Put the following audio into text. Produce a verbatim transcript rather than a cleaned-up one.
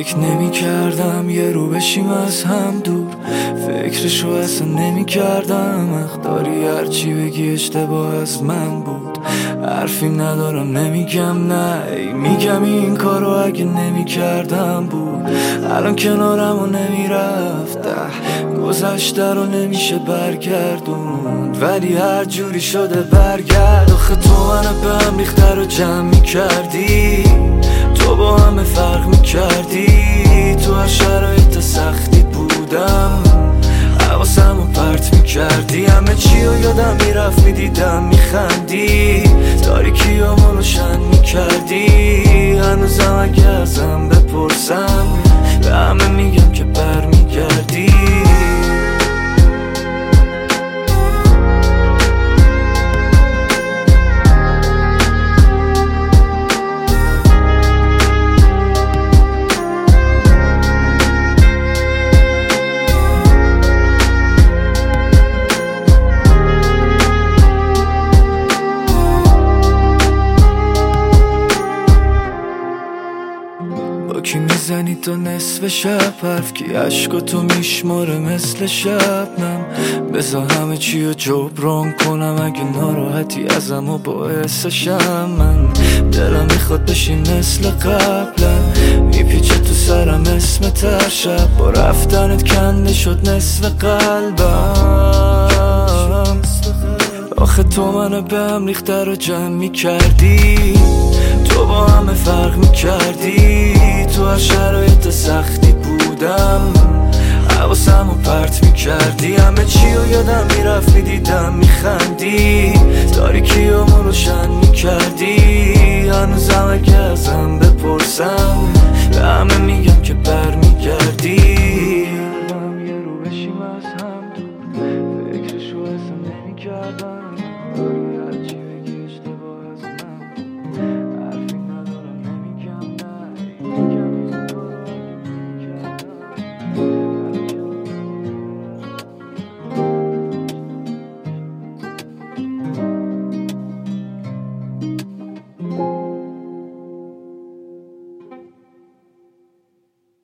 فکر نمی کردم یه رو بشیم از هم دور، فکرشو اصلا نمی کردم. اخداری هرچی بگی اشتباه از من بود، حرفی ندارم نمیگم نه. ای میگم این کارو اگه نمی کردم بود الان کنارم و نمی رفته. گذشته رو نمیشه برگردوند ولی هر جوری شده برگرد. آخه تو منو به هم ریخته رو جمع می کردی، تو با همه فرق می کردی. تو هر شرایط سختی بودم، حواسم رو پرت می کردی. همه چی رو یادم می رفت، می دیدم می خندی، تاریکی همو روشن می کردی. هنوزم اگه ازم بپرسم به همه میگم که بر می گردی. با کی میزنی تو نصف شب حرف، کی عشقا تو میشماره مثل شبنم. بذار همه چی رو جبران کنم اگه ناراحتی ازم و باعثشم. من دلم میخواد بشی مثل قبلا، میپیچه تو سرم اسم تر شب. با رفتنت کنده شد نصف قلبم. آخه تو منو به هم ریخته رو جمع میکردی، تو با همه فرق میکردی. تو هر شرایط سختی بودم، حواسم رو پرت میکردی. همه چی رو یادم میرفت، میدیدم میخندی، تاریکی همو روشن میکردی. هنوزم اگه ازم بپرسم به همه میگم که بر میگردی. یه رو بشیم از هم دور، فکرشو اصلا نمیکردم.